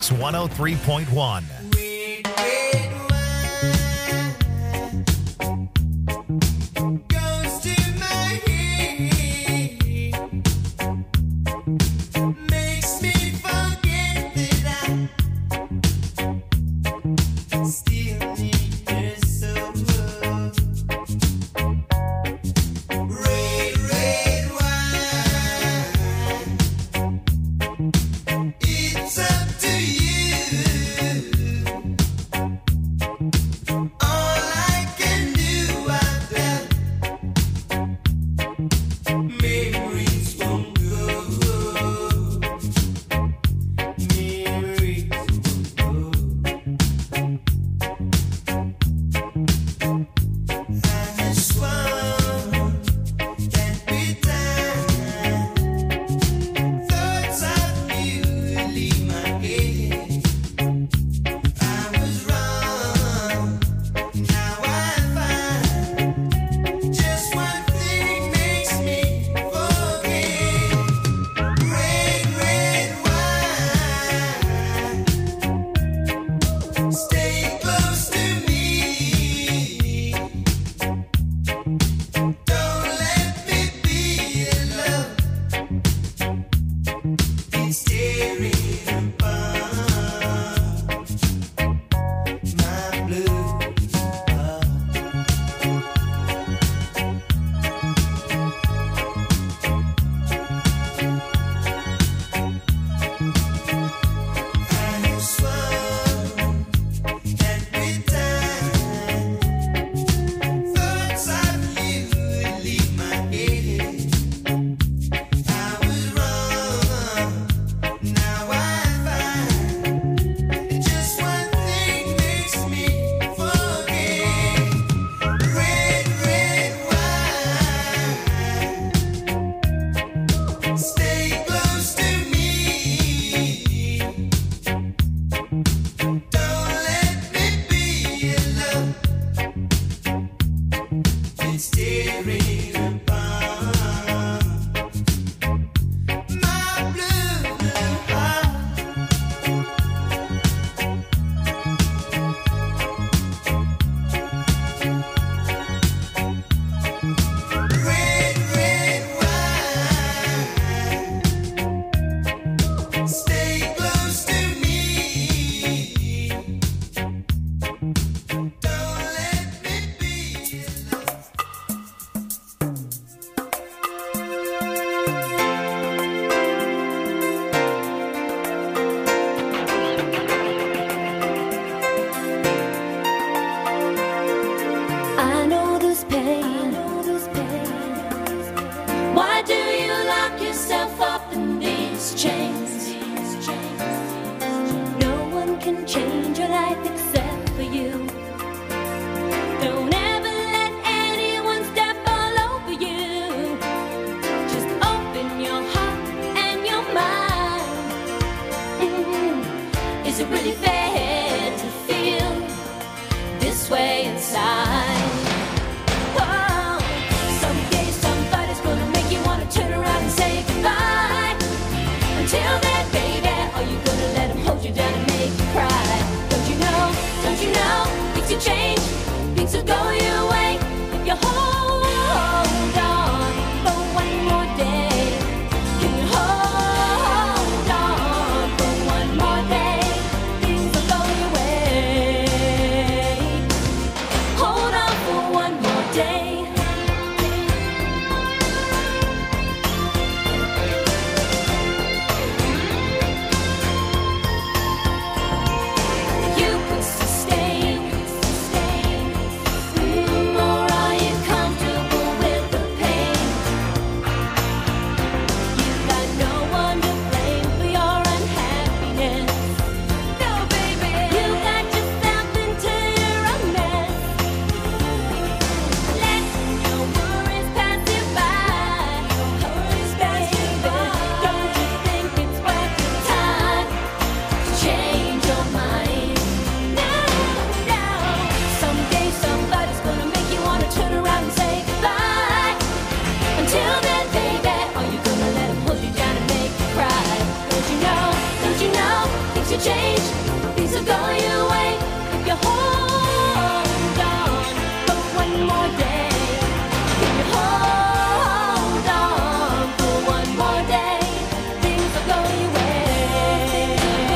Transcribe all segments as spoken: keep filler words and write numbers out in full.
one oh three point one. Things change. Things will go your way if you hold on for one more day. If you hold on for one more day, things will go your way.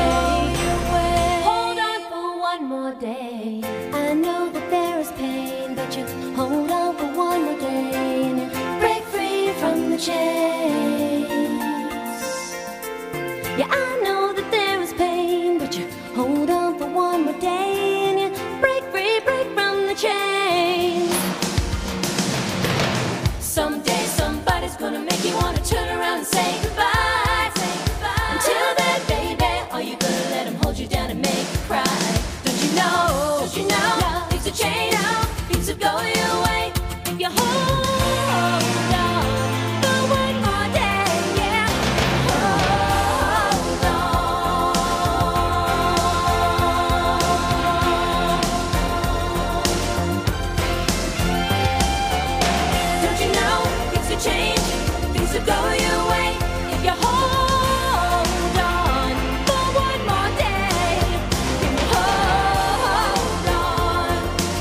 Hold on for one more day. I know that there is pain, but you hold on for one more day and you break free from the chains. Yeah, I know that there is pain, but you hold on for one more day and you break free, break from the chains. Someday somebody's gonna make you wanna turn around and say goodbye. Say goodbye. Until then, baby, are you gonna let him hold you down and make you cry? Don't you know, don't you know, no. Things will change, no. Things will go your way if you hold on for one more day, yeah. Hold on. Don't you know, things will change, things will go your way if you hold on for one more day. Can you hold on?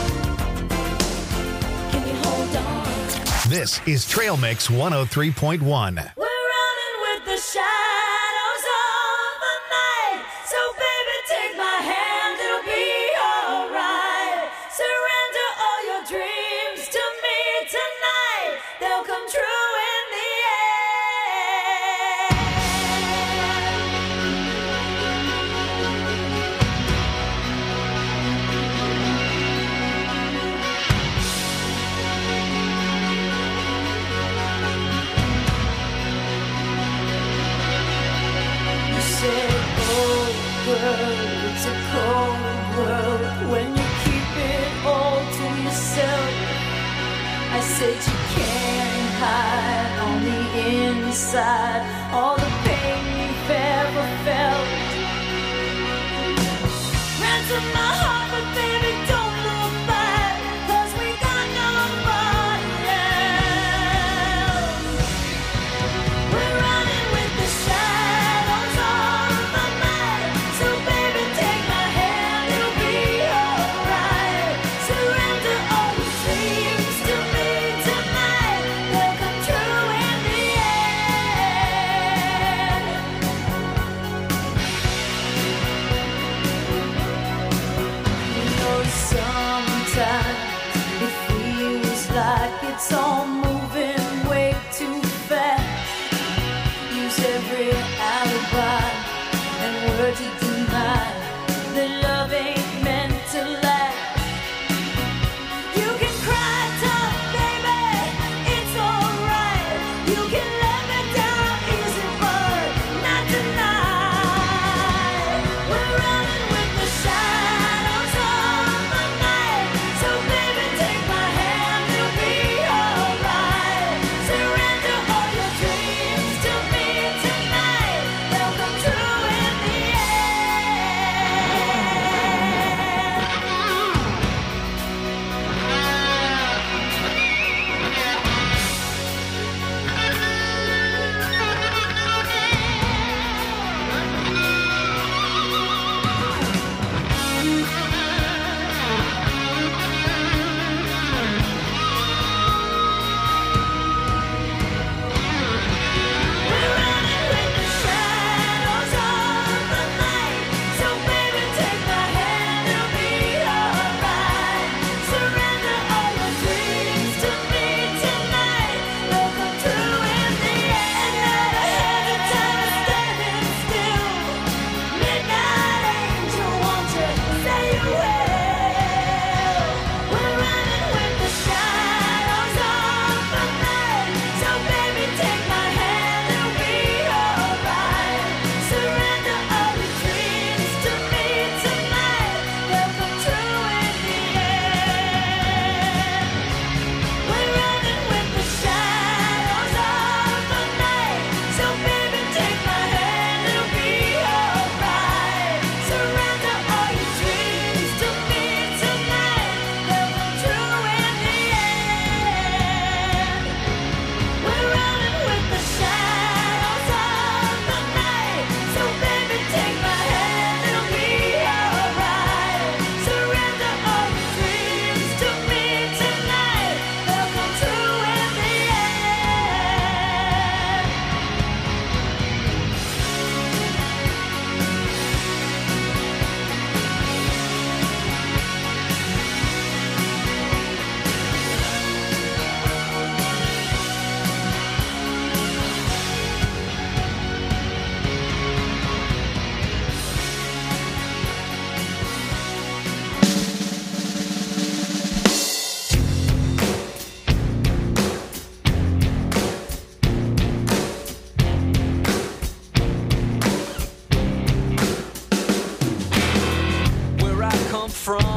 Can you hold on? This is Trail Mix one oh three point one. We're running with the shadows of the night. So baby, take my hand, it'll be alright. Surrender all your dreams to me tonight. They'll come true in the end. You said, oh girl, it's a cold world when you keep it all to yourself. I said you can't hide on the inside all the pain you've ever felt. Ransom my heart, but baby, don't look back, 'cause we got nobody else. We're running with the shadows of the night. So baby, take my hand, it'll be alright. Surrender all your dreams to me tonight. They'll come true in the end.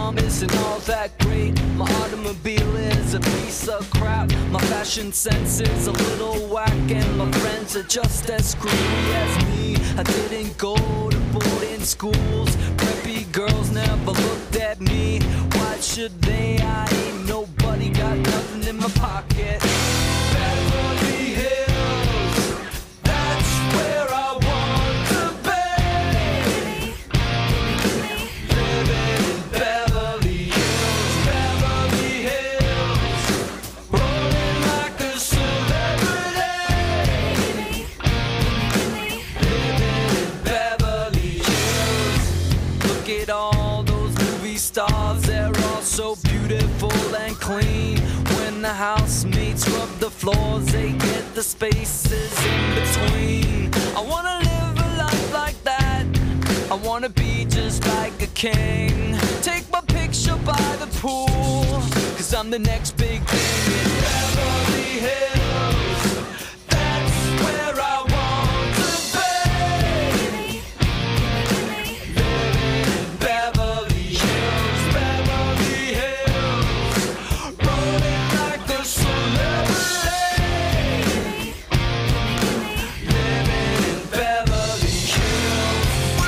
mom isn't all that great. My automobile is a piece of crap. My fashion sense is a little whack, and my friends are just as screwy as me. I didn't go to boarding schools. Preppy girls never looked at me. Why should they? I ain't nobody, got nothing in my pocket. Beverly Hills, that's where I want to be. Living in Beverly Hills, Beverly Hills, rolling like a celebrity. Living in Beverly Hills. Look at all those movie stars, they're all so beautiful and clean. When the housemates rub the floors, they get the spaces in between. I wanna live a life like that. I wanna be just like a king. Take my picture by the pool, cause I'm the next big thing in Beverly Hills. That's where I want to be. Living in Beverly Hills, Beverly Hills, rolling like a celebrity. Living in Beverly Hills.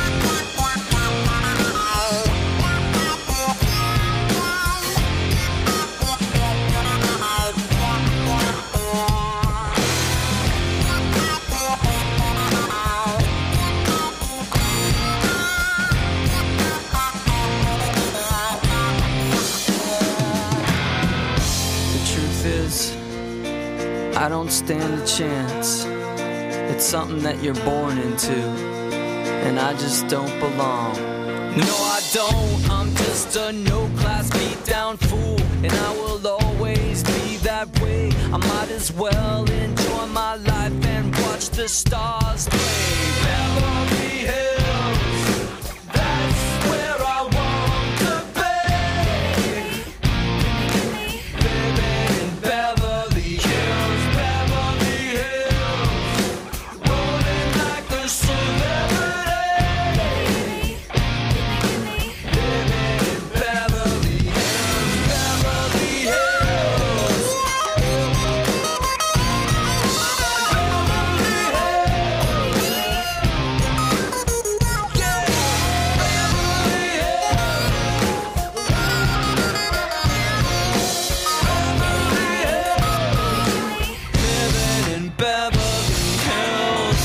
The truth is, I don't stand a chance. It's something that you're born into, and I just don't belong. No, I don't. I'm just a no-class beat-down fool, and I will always be that way. I might as well enjoy my life and watch the stars play. Beverly Hills, that's where I want to be. Living in Beverly Hills, Beverly Hills, rolling like a celebrity. Living in Beverly Hills, Beverly Hills. Living in Beverly Hills.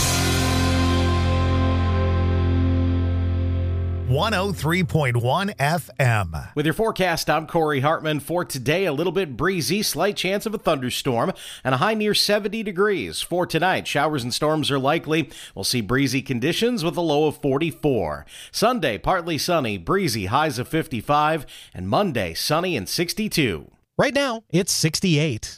one oh three point one F M. With your forecast, I'm Corey Hartman. For today, a little bit breezy, slight chance of a thunderstorm, and a high near seventy degrees. For tonight, showers and storms are likely. We'll see breezy conditions with a low of forty-four. Sunday, partly sunny, breezy, highs of fifty-five, and Monday, sunny and sixty-two. Right now, it's sixty-eight.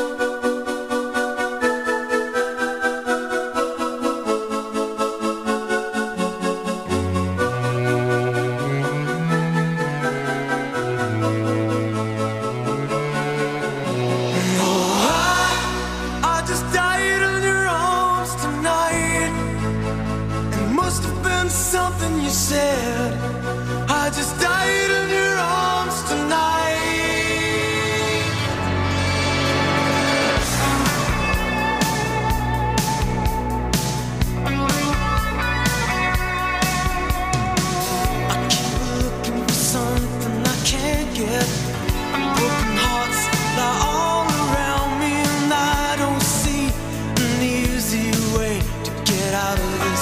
I just died in your arms tonight. It must have been something you said. I just died in your arms tonight. I keep looking for something I can't get. Broken hearts lie all around me, and I don't see an easy way to get out of this.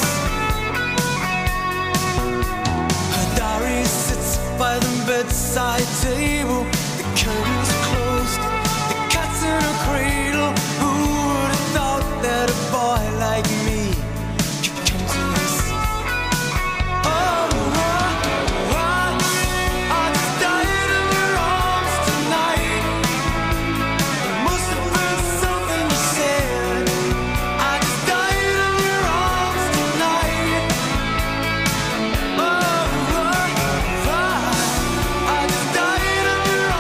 Her diary sits by the bedside table. The curtains closed, the cat's in a cradle. Who would have thought that a boy like me could come to this? Oh, I, I just died in your arms tonight. It must have been something you said. I just died in your arms tonight. Oh, I, I just died in your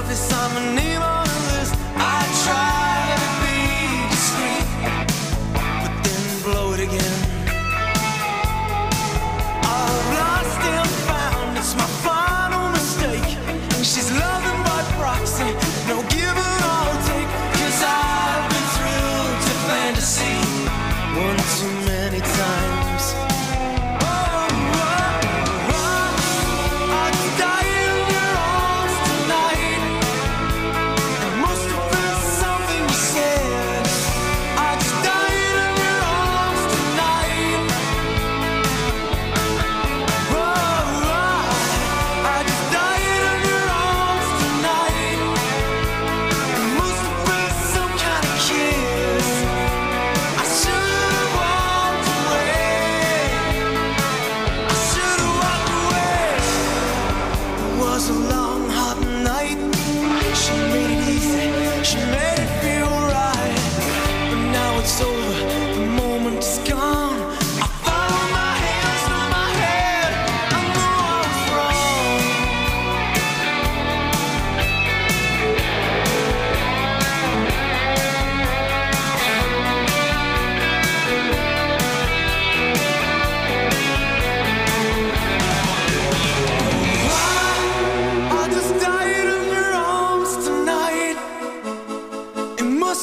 surface, I'm a name on a list. I try to be discreet, but then blow it again. I've lost and found, it's my final mistake. She's loving by proxy, no give and I'll take. Cause I've been thrilled to fantasy one too many times. Oh, oh, oh, I could die in your arms tonight. It must have been something you said. I could die in your arms tonight. Oh, oh, I could die in your arms tonight. It must have been some kind of kiss. I should have walked away. I should have walked away. It was a long, hot night. She made it easy. She made it feel right. But now it's over. The moment is gone. I found my hands through my head. I know I was wrong. I just died in your arms tonight. It must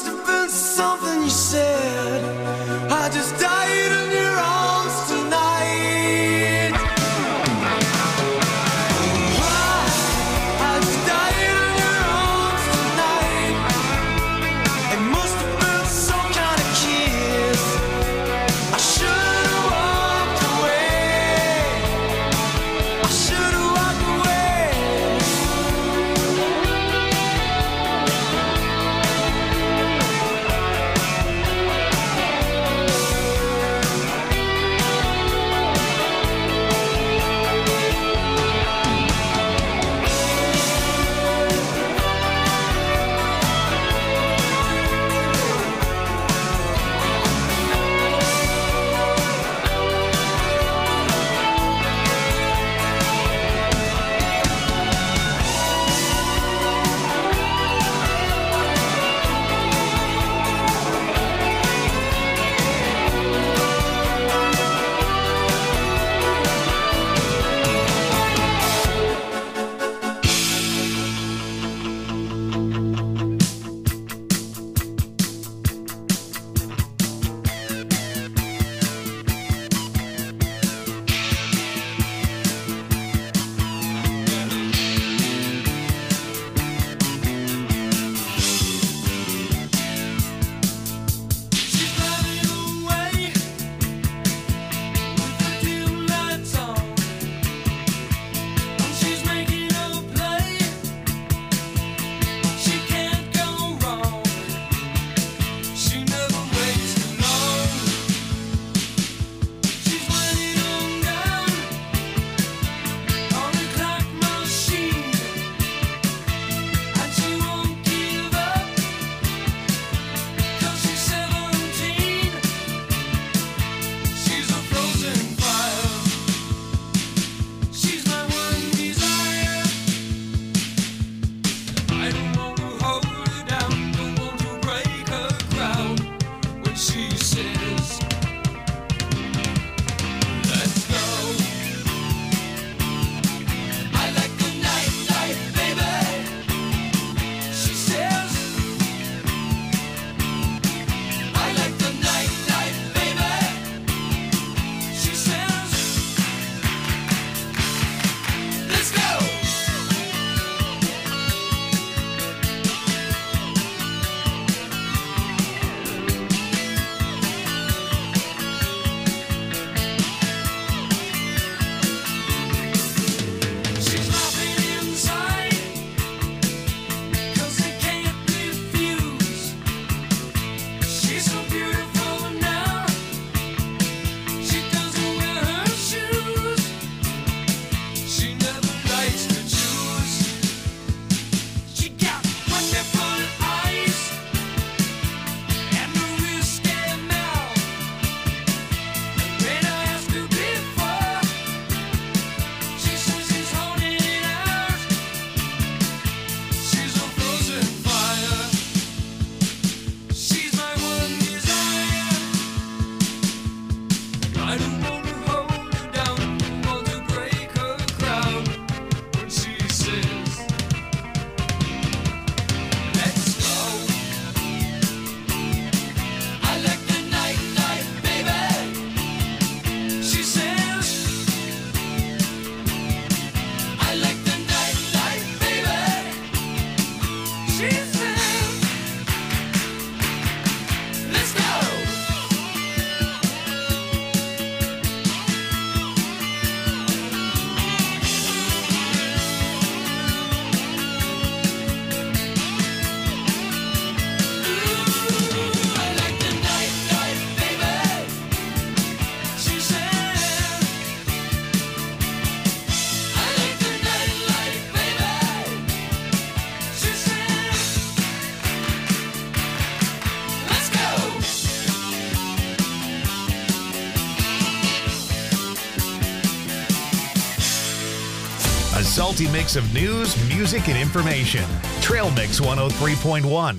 A salty mix of news, music, and information. Trail Mix one oh three point one.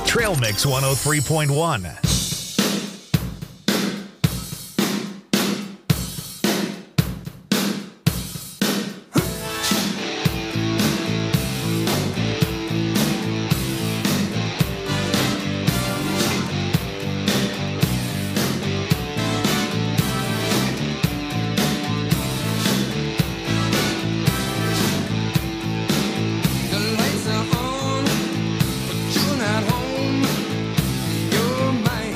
Trail Mix one oh three point one. The lights are on, but you're not home. You're mine.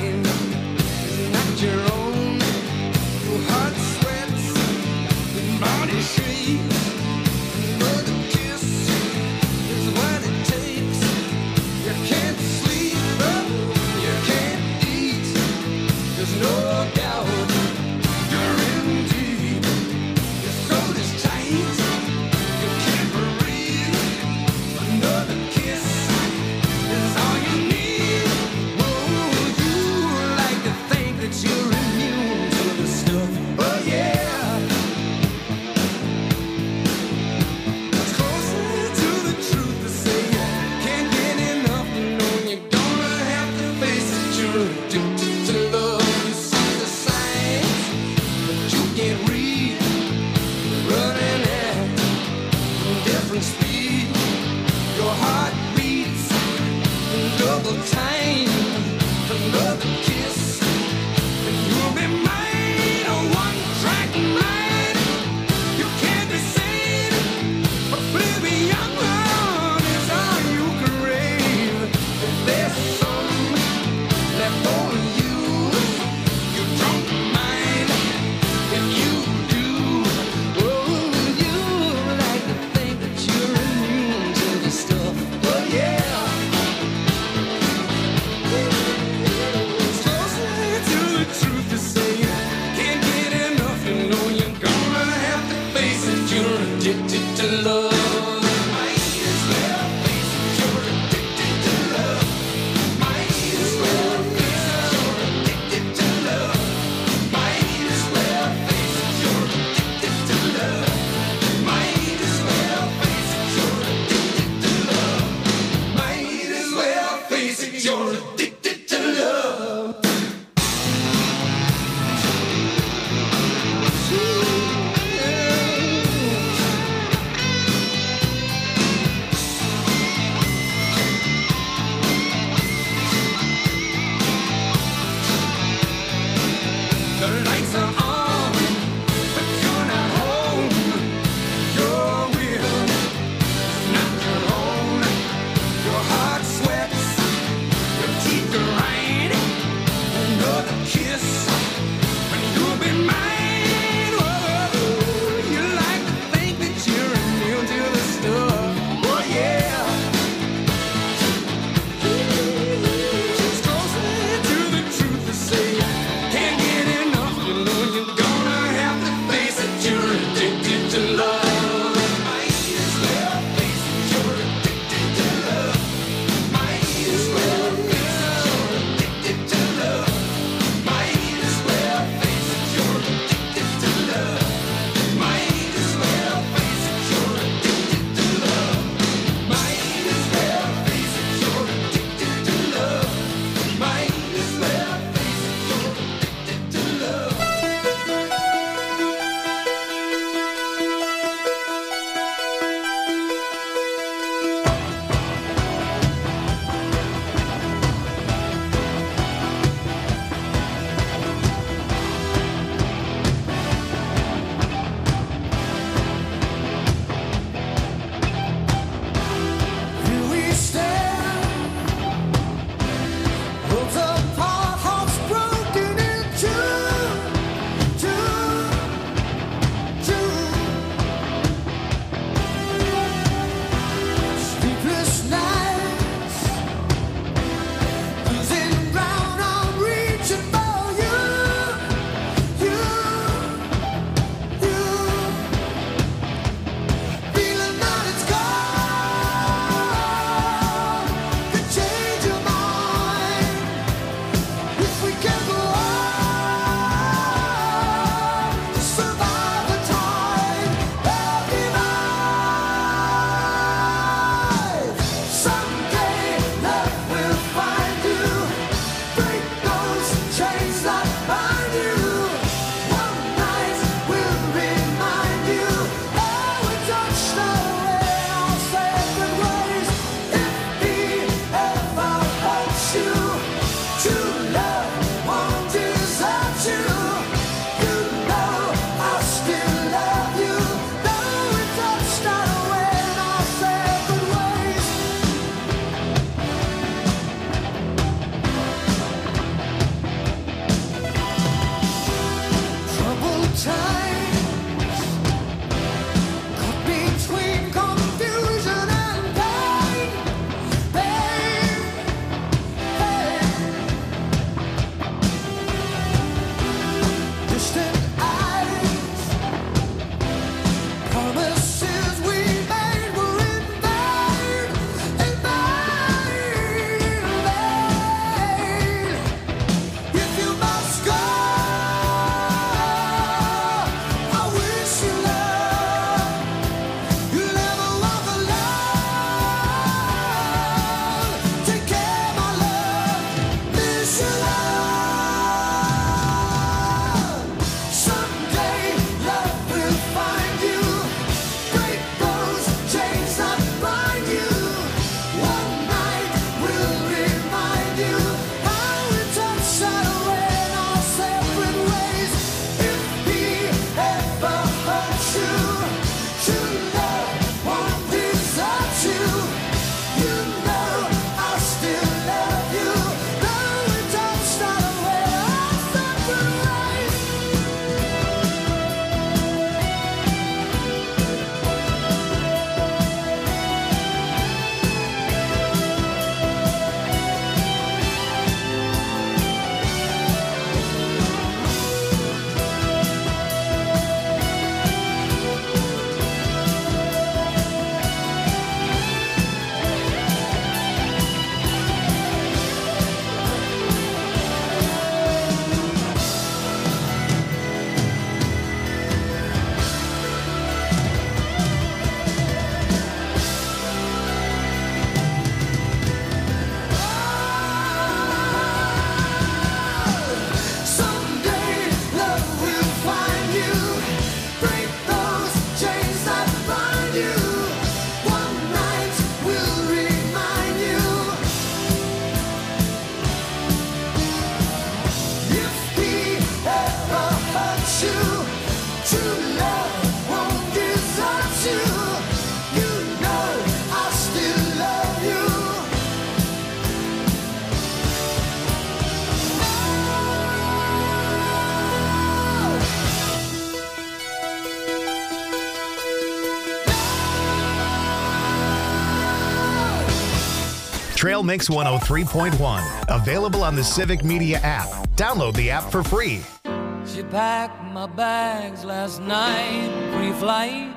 Trail Mix one oh three point one. Available on the Civic Media app. Download the app for free. She packed my bags last night, pre-flight.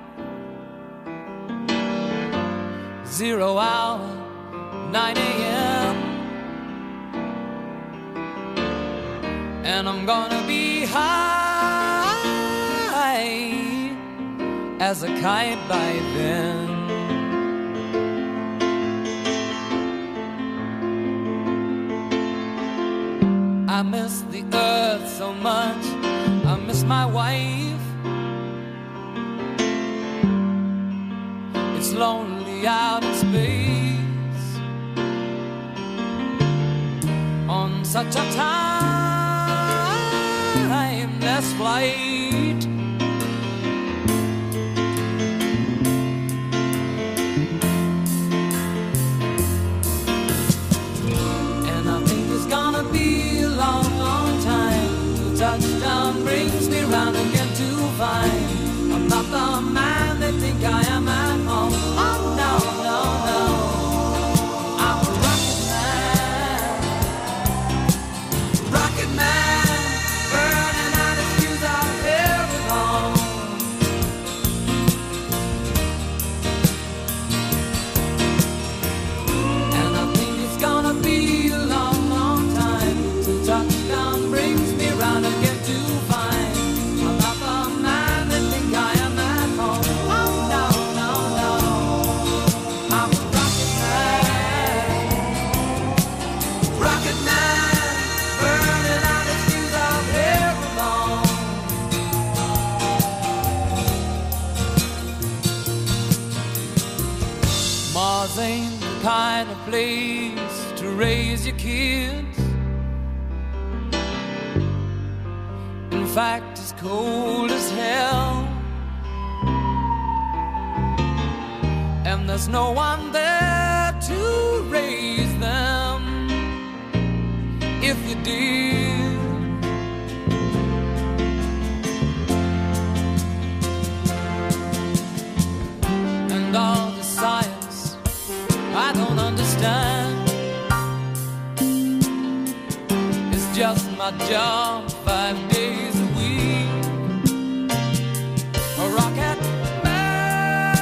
Zero hour, nine a.m. And I'm gonna be high as a kite by then. I miss the earth so much, I miss my wife. It's lonely out in space on such a timeless flight. And I think it's gonna be a long, long time till touchdown brings me round again to find I'm not the man they think I am at home. Oh no, no, no, I'm a rocket man, rocket man, burning out his fuse out here at home. And I think it's gonna be a long, long time till touchdown brings me round again to find I'm not the man they think I am at home. Oh no, no, no, I'm a rocket man, rocket man, burning out his fuse out here alone. Mars ain't the kind of place to raise your kids. In fact, it's cold as hell, and there's no one there to raise them if you did. And all the science I don't understand, it's just my job five days a week. A rocket man,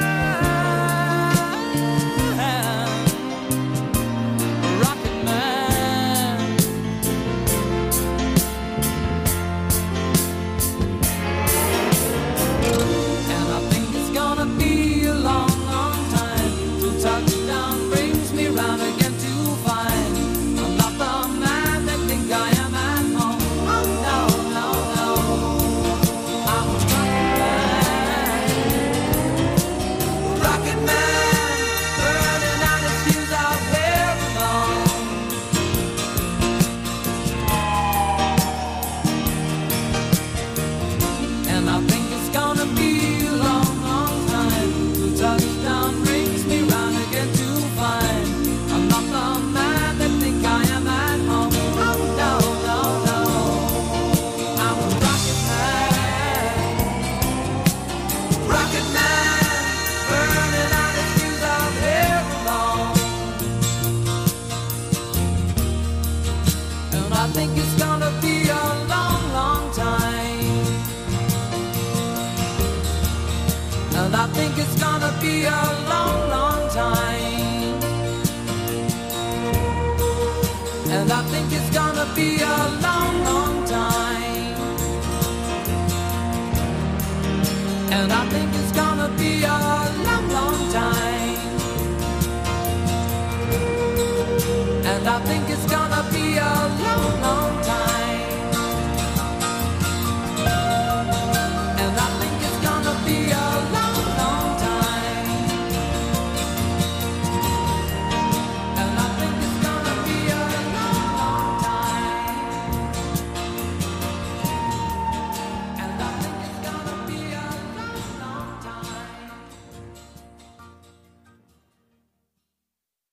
a rocket man. And I think it's gonna be a long, long time till touchdown brings me round again to find I'm not the man they think I am at home. Oh no, no, no, I'm a rocket man, rocket man, burning out his fuse out here alone. And I think it's gonna be a long, long time till touchdown brings me round again to find I'm not the man they think I am at home. Oh no, no, no, I'm a rocket man, rocket man, burning out his fuse out here alone. And I think it's gonna be a long, long time. And I think it's gonna be a long, long time. And I think it's gonna be a long, long time. And I think it's gonna be a long, long time. And I think it's gonna be a long, long time. And I think it's gonna be a long, long time. And I think it's gonna be a long, long time. And I think it's gonna be a long, long time.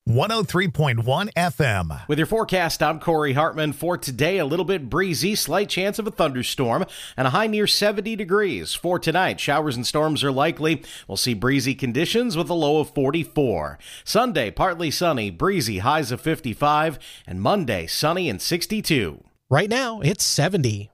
one oh three point one F M. With your forecast, I'm Corey Hartman. For today, a little bit breezy, slight chance of a thunderstorm, and a high near seventy degrees. For tonight, showers and storms are likely. We'll see breezy conditions with a low of forty-four. Sunday, partly sunny, breezy, highs of fifty-five, and Monday, sunny and sixty-two. Right now, it's seventy.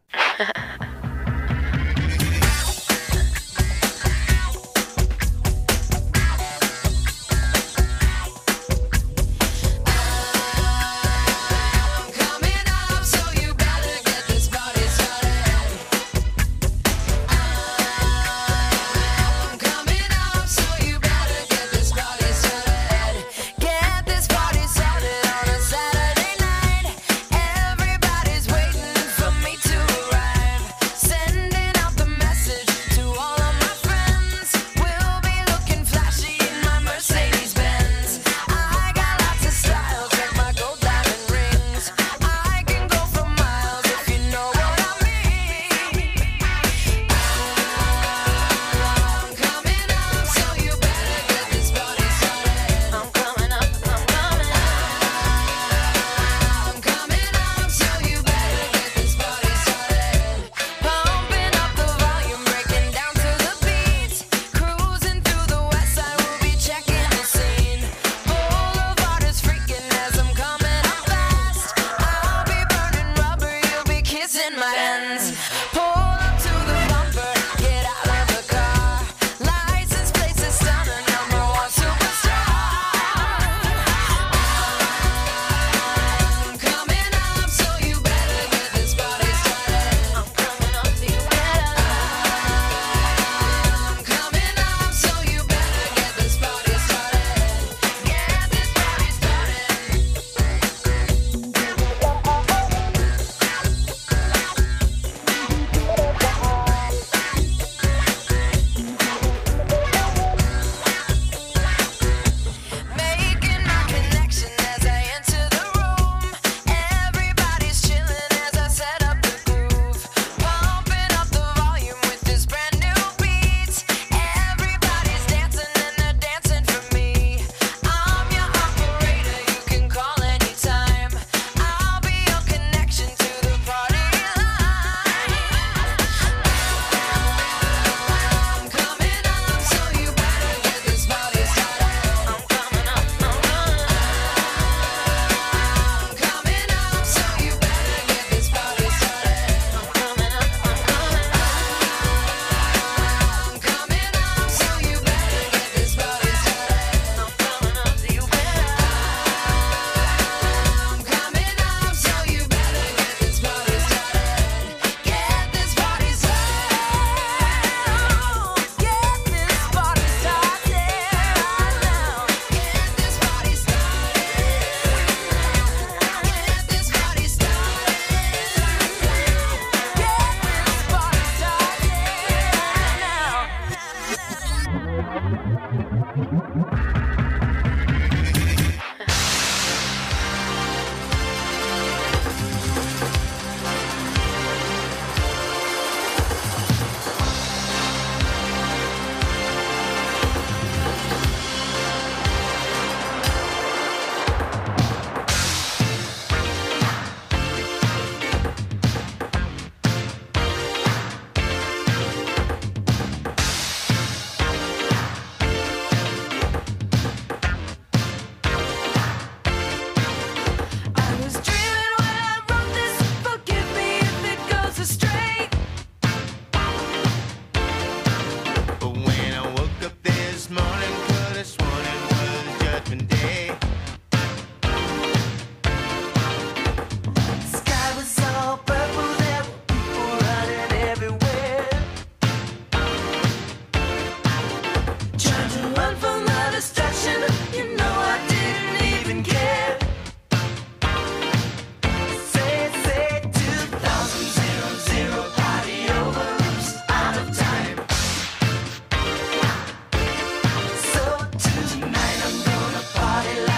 Tonight I'm gonna party like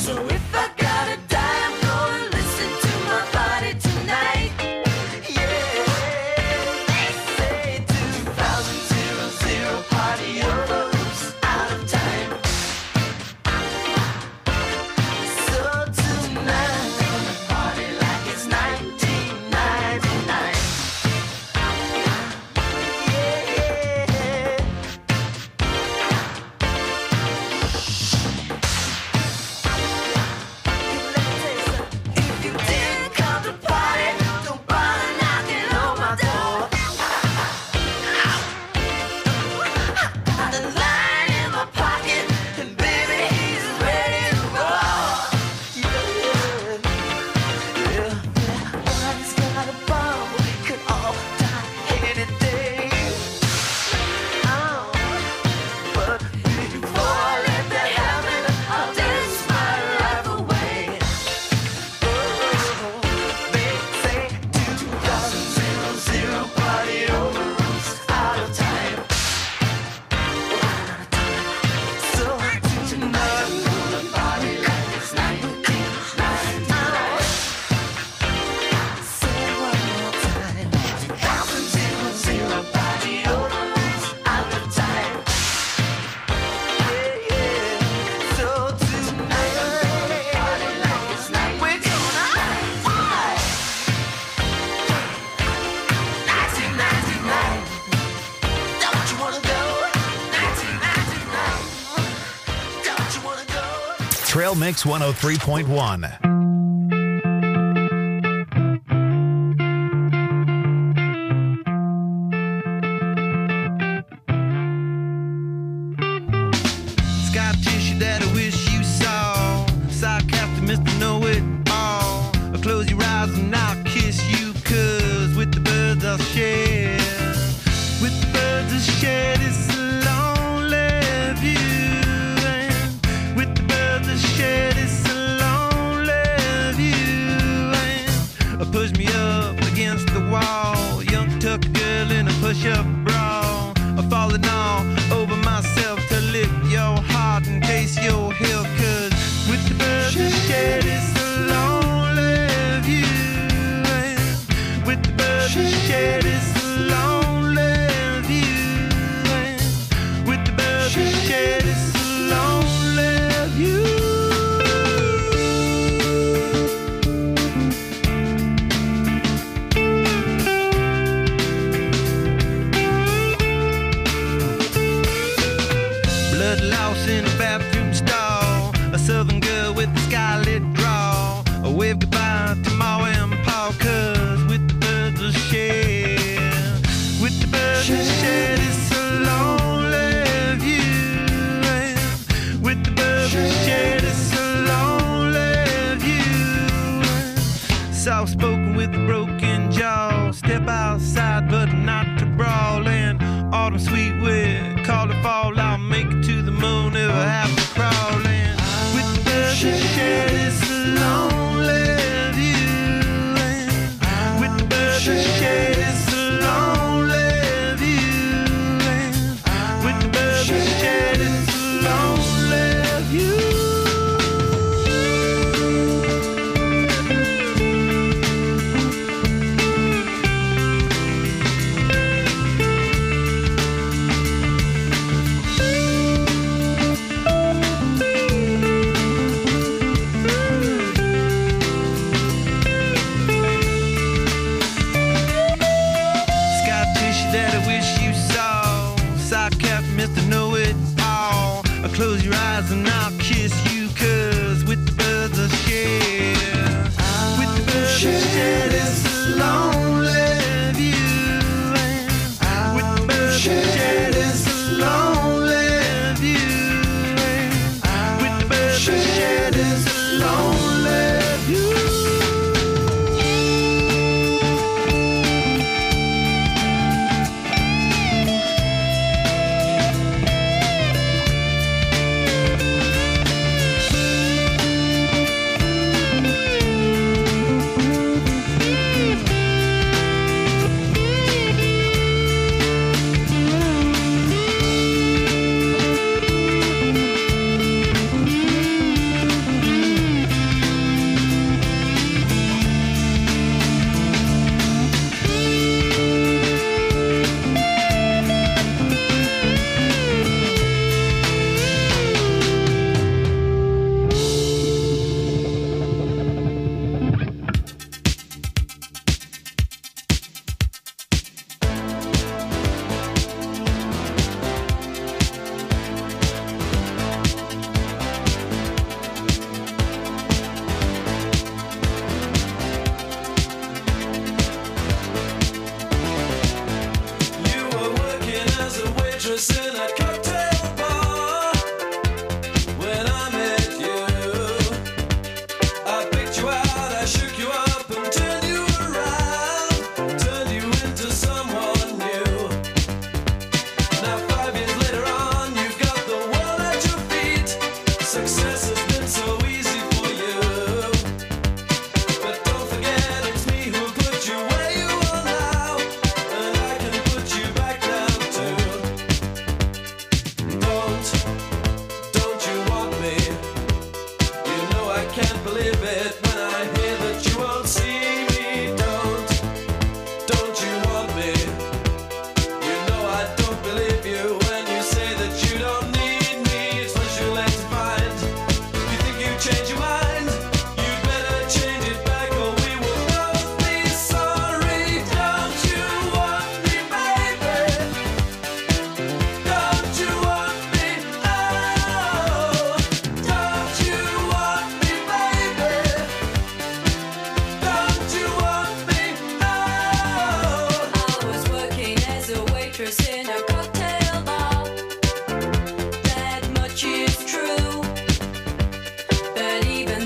So if I gotta die, I'm gonna listen to my body tonight. Yeah, they say two thousand party over's out of time. So tonight I'm gonna party like it's nineteen ninety-nine. If you didn't come to party, don't bother knocking on my door. The line in my pocket, and baby, he's ready to roll. Yeah, yeah, yeah. One's got a bomb, we could all die any day. Oh, but before I let that happen, I'll dance my life away. Oh, they say two thousand party over's out of time. So tonight I'm gonna party like it's nineteen ninety-nine. Say it one more time. two thousand party over's out of time. Yeah, yeah. So tonight I'm gonna party like it's nineteen ninety-nine. We're gonna party. nineteen ninety-nine. Don't you wanna go? nineteen ninety-nine. Don't you wanna go? Trail Mix one oh three point one. Scar tissue that I wish you saw. Sarcastic Mister Know-It-All. Close your eyes and I'll kiss you, 'cause with the birds I'll share. With the birds I'll share this lonely view. And with the birds I'll share this lonely view. And push me up against the wall. Young tuck girl in a push-up bra. Falling all over myself to lick your heart and taste your heel. 'Cause with the birds I share this lonely view. And with the birds I share this lonely view. And with the birds I share this lonely view. Blood loss in a bathroom stall. A southern girl with a scarlet draw. A wave goodbye to Ma and Pa, 'cause with the birds I share. With the birds I share this lonely view. And with the birds I share this lonely view. Soft spoken with a broken jaw. Step outside but not to brawl. And autumn sweet wind, call it fall. I'll make it to the moon if I have to crawl. And with the birds I share this lonely view. And with the birds I share this lonely view. And with the birds I share this lonely view. Scar tissue that I wish you saw. Sarcastic Mister Know-It-All. Close your eyes and I'll kiss you, 'cause with the birds I share. With the birds I share this lonely view. And with the birds I share this lonely view. And with the birds I share this lonely view. can't believe it when I hear that you won't see me. Don't, don't you want me? You know I don't believe you when you say that you don't need me. It's much too late to find. You think you change your mind? You'd better change it back or we will both be sorry. Don't you want me, baby? Don't you want me? Oh, don't you want me, baby? Don't you want me? Oh. I was working as a waitress in a cocktail bar. That much is true. But even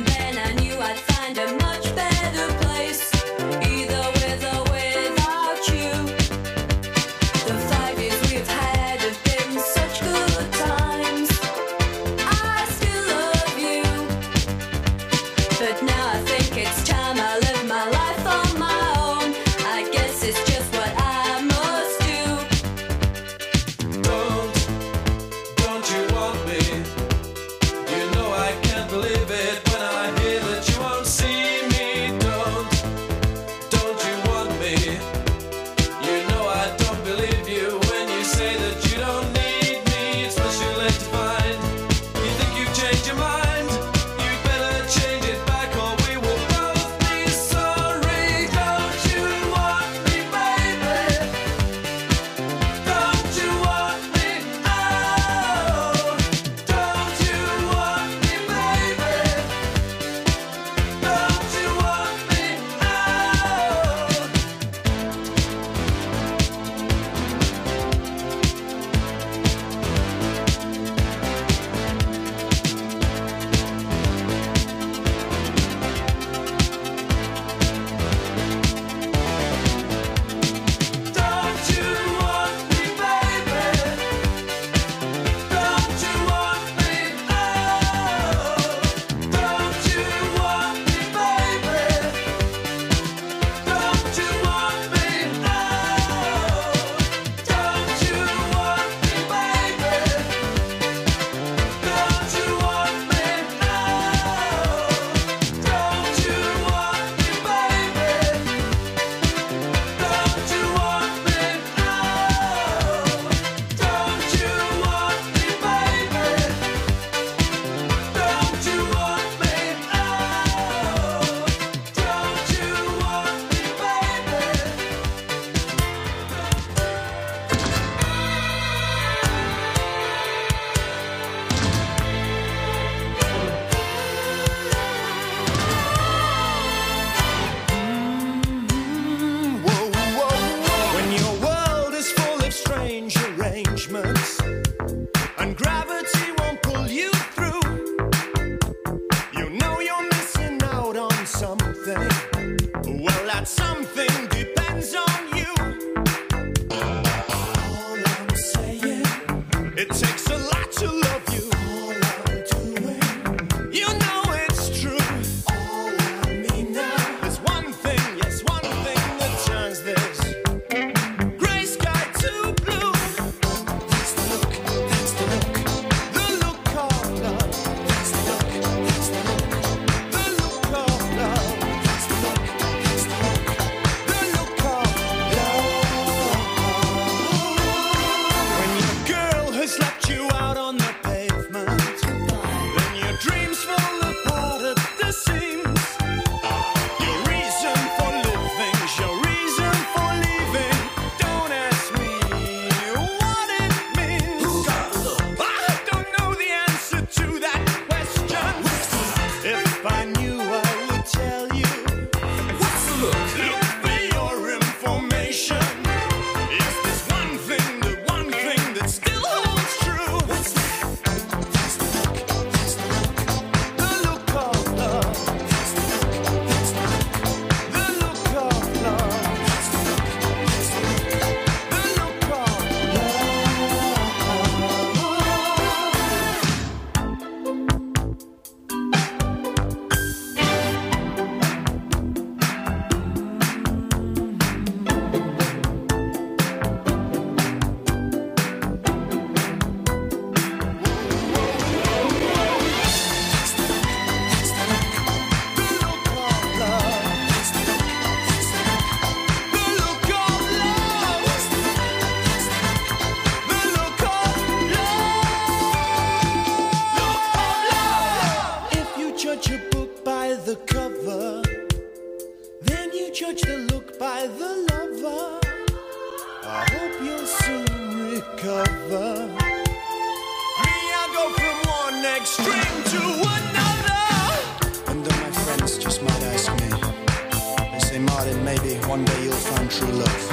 by the lover. I hope you'll soon recover. Me, I go from one extreme to another. And then my friends just might ask me, they say, Martin, maybe one day you'll find true love.